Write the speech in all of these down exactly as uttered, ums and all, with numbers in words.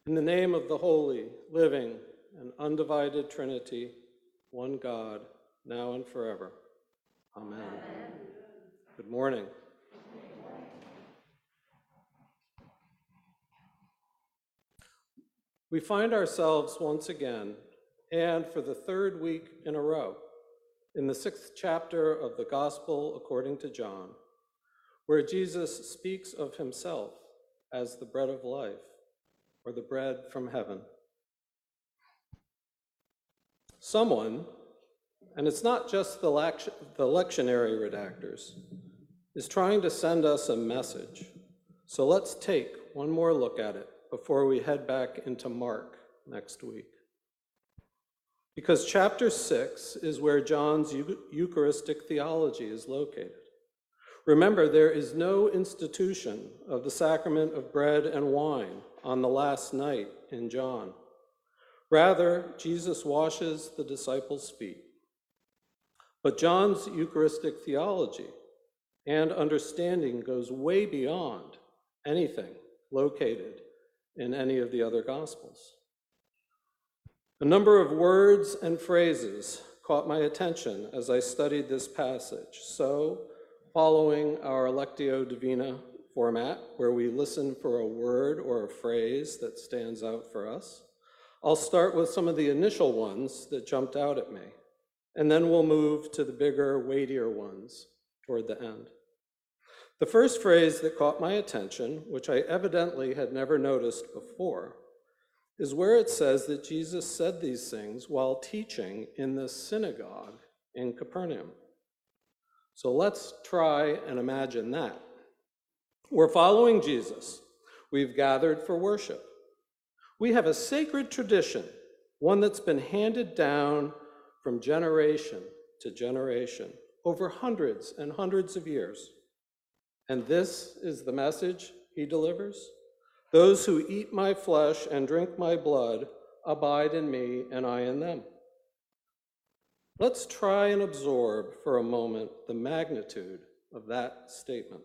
In the name of the holy, living, and undivided Trinity, one God, now and forever. Amen. Amen. Good morning. We find ourselves once again, and for the third week in a row, in the sixth chapter of the Gospel according to John, where Jesus speaks of himself as the bread of life, or the bread from heaven. Someone, and it's not just the, lect- the lectionary redactors, is trying to send us a message. So let's take one more look at it before we head back into Mark next week. Because chapter six is where John's Eucharistic theology is located. Remember, there is no institution of the sacrament of bread and wine on the last night in John. Rather, Jesus washes the disciples' feet. But John's Eucharistic theology and understanding goes way beyond anything located in any of the other Gospels. A number of words and phrases caught my attention as I studied this passage. So, following our Lectio Divina format, where we listen for a word or a phrase that stands out for us, I'll start with some of the initial ones that jumped out at me, and then we'll move to the bigger, weightier ones toward the end. The first phrase that caught my attention, which I evidently had never noticed before, is where it says that Jesus said these things while teaching in the synagogue in Capernaum. So let's try and imagine that. We're following Jesus. We've gathered for worship. We have a sacred tradition, one that's been handed down from generation to generation over hundreds and hundreds of years. And this is the message he delivers. Those who eat my flesh and drink my blood abide in me and I in them. Let's try and absorb for a moment the magnitude of that statement.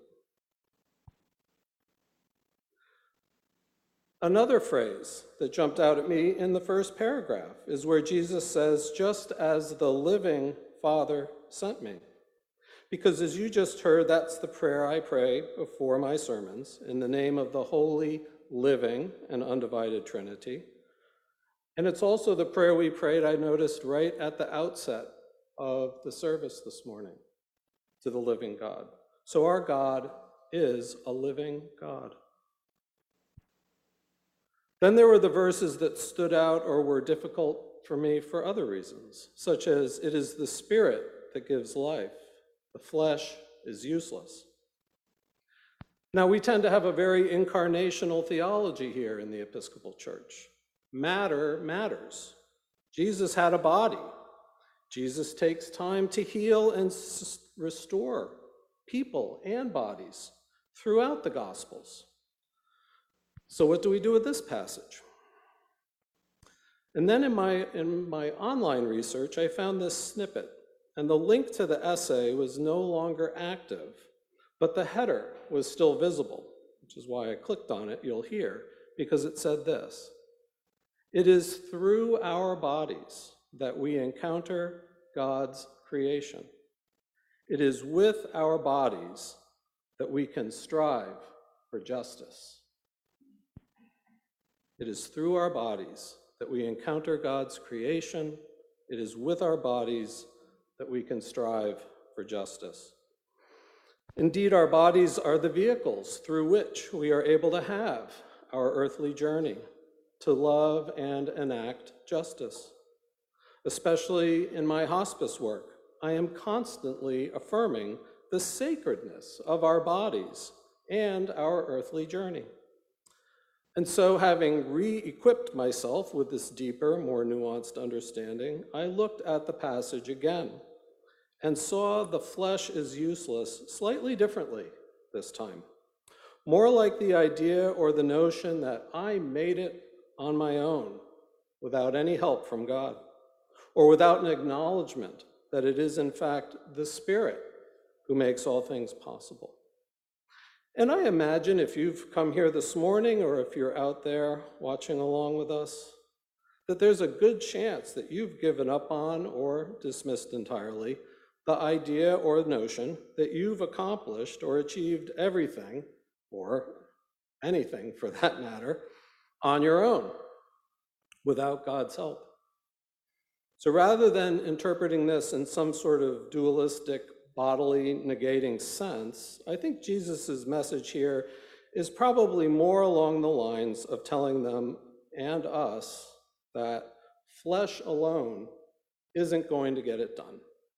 Another phrase that jumped out at me in the first paragraph is where Jesus says, just as the living Father sent me. Because as you just heard, that's the prayer I pray before my sermons, in the name of the holy, living, and undivided Trinity. And it's also the prayer we prayed, I noticed, right at the outset of the service this morning, to the living God. So our God is a living God. Then there were the verses that stood out or were difficult for me for other reasons, such as, it is the Spirit that gives life. The flesh is useless. Now, we tend to have a very incarnational theology here in the Episcopal Church. Matter matters. Jesus had a body. Jesus takes time to heal and s- restore people and bodies throughout the Gospels. So what do we do with this passage? And then in my, in my online research, I found this snippet. And the link to the essay was no longer active, but the header was still visible, which is why I clicked on it, you'll hear, because it said this: it is through our bodies that we encounter God's creation. It is with our bodies that we can strive for justice. It is through our bodies that we encounter God's creation. It is with our bodies that we can strive for justice. Indeed, our bodies are the vehicles through which we are able to have our earthly journey, to love and enact justice. Especially in my hospice work, I am constantly affirming the sacredness of our bodies and our earthly journey. And so, having re-equipped myself with this deeper, more nuanced understanding, I looked at the passage again and saw the flesh is useless slightly differently this time. More like the idea or the notion that I made it on my own without any help from God, or without an acknowledgement that it is in fact the Spirit who makes all things possible. And I imagine if you've come here this morning or if you're out there watching along with us, that there's a good chance that you've given up on or dismissed entirely the idea or notion that you've accomplished or achieved everything, or anything for that matter, on your own, without God's help. So rather than interpreting this in some sort of dualistic, bodily negating sense, I think Jesus' message here is probably more along the lines of telling them and us that flesh alone isn't going to get it done.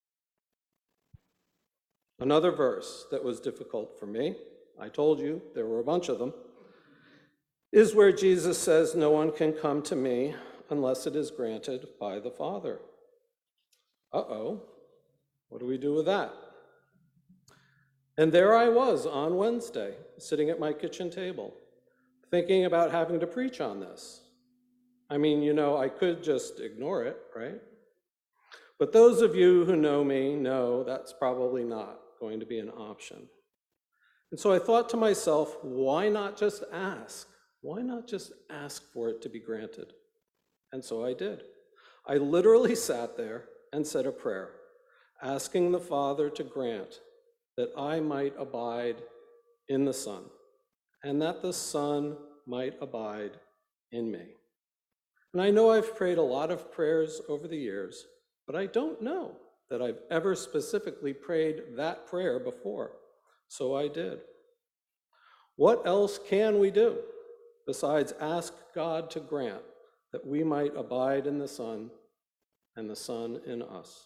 Another verse that was difficult for me, I told you there were a bunch of them, is where Jesus says, "No one can come to me unless it is granted by the Father." Uh-oh, what do we do with that? And there I was on Wednesday, sitting at my kitchen table, thinking about having to preach on this. I mean, you know, I could just ignore it, right? But those of you who know me know that's probably not going to be an option. And so I thought to myself, why not just ask? Why not just ask for it to be granted? And so I did. I literally sat there and said a prayer, asking the Father to grant that I might abide in the Son, and that the Son might abide in me. And I know I've prayed a lot of prayers over the years, but I don't know that I've ever specifically prayed that prayer before. So I did. What else can we do besides ask God to grant that we might abide in the Son and the Son in us?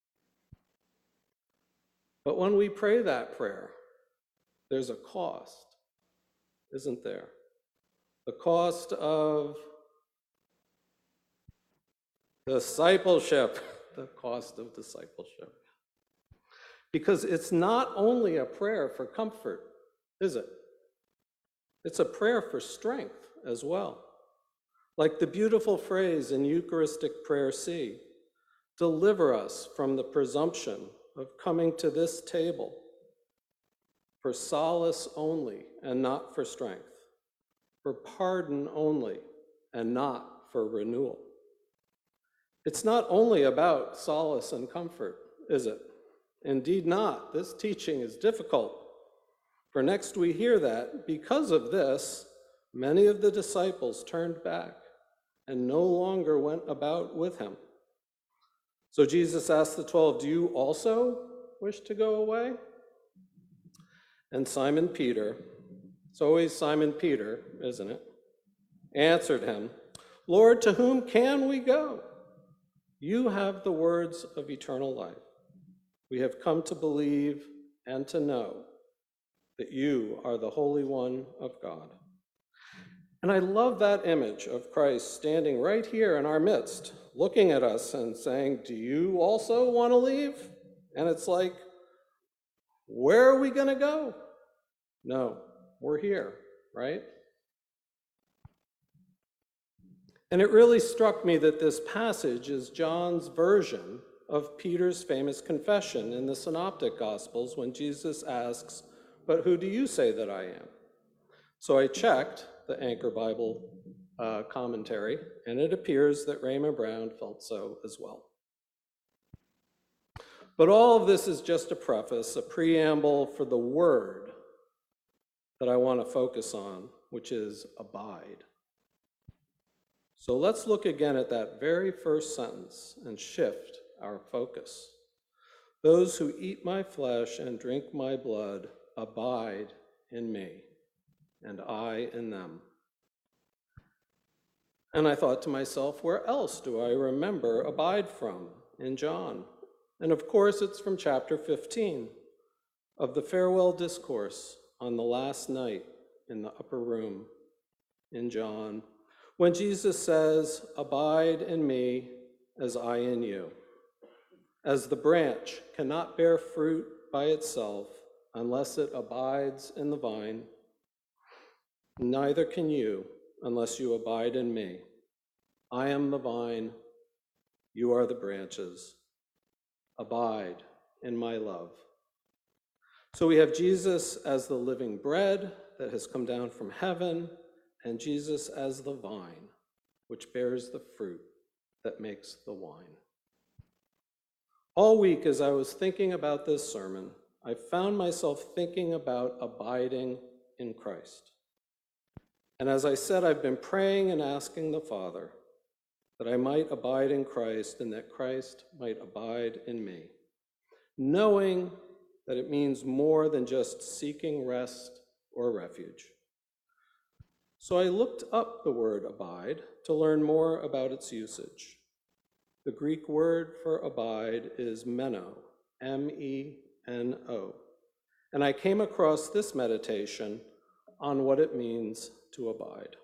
But when we pray that prayer, there's a cost, isn't there? The cost of discipleship, the cost of discipleship. Because it's not only a prayer for comfort, is it? It's a prayer for strength as well. Like the beautiful phrase in Eucharistic Prayer C, deliver us from the presumption of coming to this table for solace only and not for strength, for pardon only and not for renewal. It's not only about solace and comfort, is it? Indeed not. This teaching is difficult. For next we hear that because of this, many of the disciples turned back and no longer went about with him. So Jesus asked the twelve, "Do you also wish to go away?" And Simon Peter, it's always Simon Peter, isn't it, answered him, "Lord, to whom can we go? You have the words of eternal life. We have come to believe and to know that you are the Holy One of God." And I love that image of Christ standing right here in our midst, looking at us and saying, "Do you also want to leave?" And it's like, where are we going to go? No, we're here, right? And it really struck me that this passage is John's version of Peter's famous confession in the Synoptic Gospels when Jesus asks, "But who do you say that I am?" So I checked the Anchor Bible uh, commentary, and it appears that Raymond Brown felt so as well. But all of this is just a preface, a preamble for the word that I want to focus on, which is abide. So let's look again at that very first sentence and shift our focus. "Those who eat my flesh and drink my blood abide in me, and I in them." And I thought to myself, where else do I remember abide from in John? And of course, it's from chapter fifteen of the farewell discourse on the last night in the upper room in John, when Jesus says, "Abide in me as I in you. As the branch cannot bear fruit by itself unless it abides in the vine, neither can you unless you abide in me. I am the vine, you are the branches. Abide in my love." So we have Jesus as the living bread that has come down from heaven, and Jesus as the vine, which bears the fruit that makes the wine. All week, as I was thinking about this sermon, I found myself thinking about abiding in Christ. And as I said, I've been praying and asking the Father that I might abide in Christ and that Christ might abide in me, knowing that it means more than just seeking rest or refuge. So I looked up the word abide to learn more about its usage. The Greek word for abide is meno, M E N O, and I came across this meditation on what it means to abide.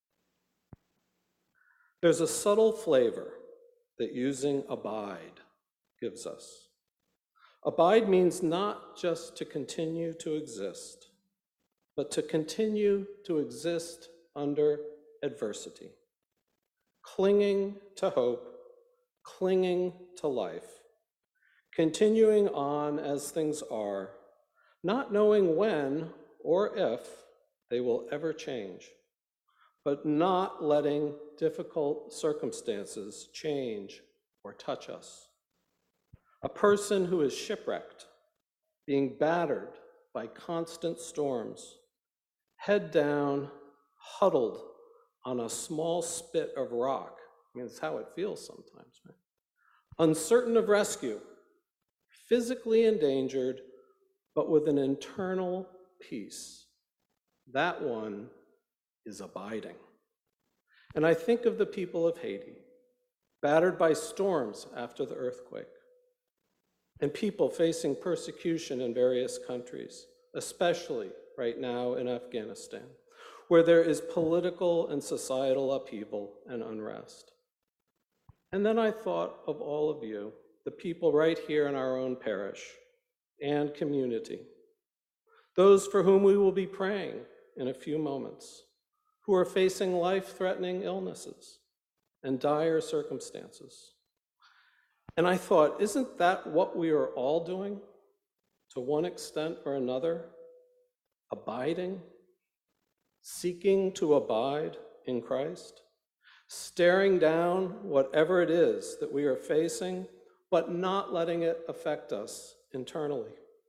There's a subtle flavor that using abide gives us. Abide means not just to continue to exist, but to continue to exist under adversity, clinging to hope, clinging to life, continuing on as things are, not knowing when or if they will ever change, but not letting difficult circumstances change or touch us. A person who is shipwrecked, being battered by constant storms, head down, huddled on a small spit of rock. I mean, it's how it feels sometimes, right? Uncertain of rescue, physically endangered, but with an internal peace. That one is abiding. And I think of the people of Haiti, battered by storms after the earthquake, and people facing persecution in various countries, especially right now in Afghanistan, where there is political and societal upheaval and unrest. And then I thought of all of you, the people right here in our own parish and community, those for whom we will be praying in a few moments, who are facing life-threatening illnesses and dire circumstances. And I thought, isn't that what we are all doing, to one extent or another? Abiding, seeking to abide in Christ, staring down whatever it is that we are facing, but not letting it affect us internally.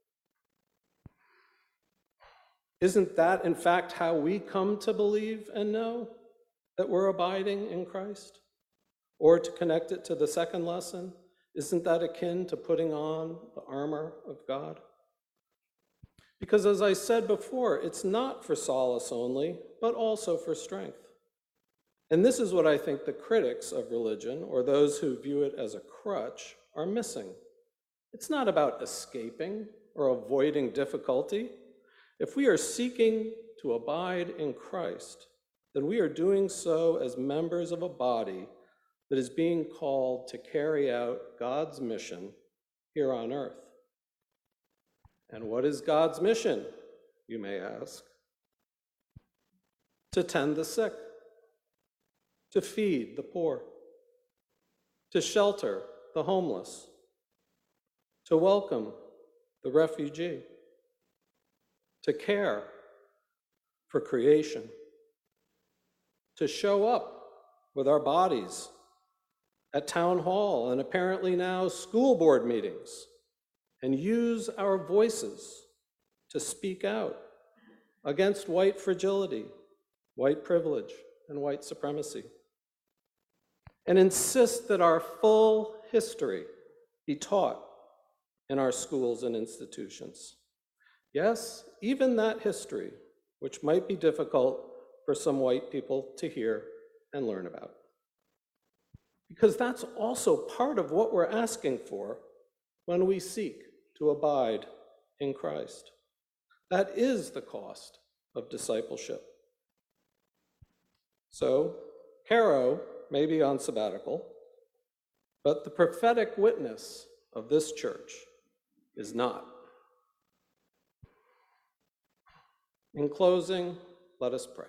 Isn't that, in fact, how we come to believe and know that we're abiding in Christ? Or to connect it to the second lesson, isn't that akin to putting on the armor of God? Because as I said before, it's not for solace only, but also for strength. And this is what I think the critics of religion, or those who view it as a crutch, are missing. It's not about escaping or avoiding difficulty. If we are seeking to abide in Christ, then we are doing so as members of a body that is being called to carry out God's mission here on earth. And what is God's mission, you may ask? To tend the sick, to feed the poor, to shelter the homeless, to welcome the refugee, to care for creation, to show up with our bodies at town hall and apparently now school board meetings, and use our voices to speak out against white fragility, white privilege, and white supremacy, and insist that our full history be taught in our schools and institutions. Yes, even that history, which might be difficult for some white people to hear and learn about. Because that's also part of what we're asking for when we seek to abide in Christ. That is the cost of discipleship. So, Caro may be on sabbatical, but the prophetic witness of this church is not. In closing, let us pray.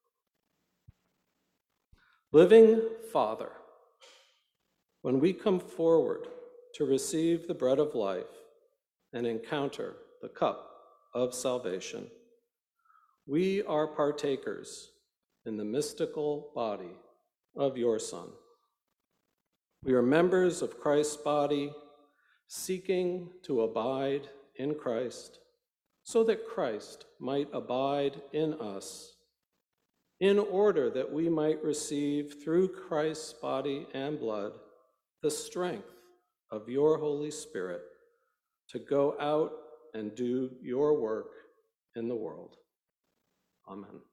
Living Father, when we come forward to receive the bread of life and encounter the cup of salvation. We are partakers in the mystical body of your Son. We are members of Christ's body, seeking to abide in Christ, so that Christ might abide in us, in order that we might receive through Christ's body and blood the strength of your Holy Spirit to go out and do your work in the world. Amen.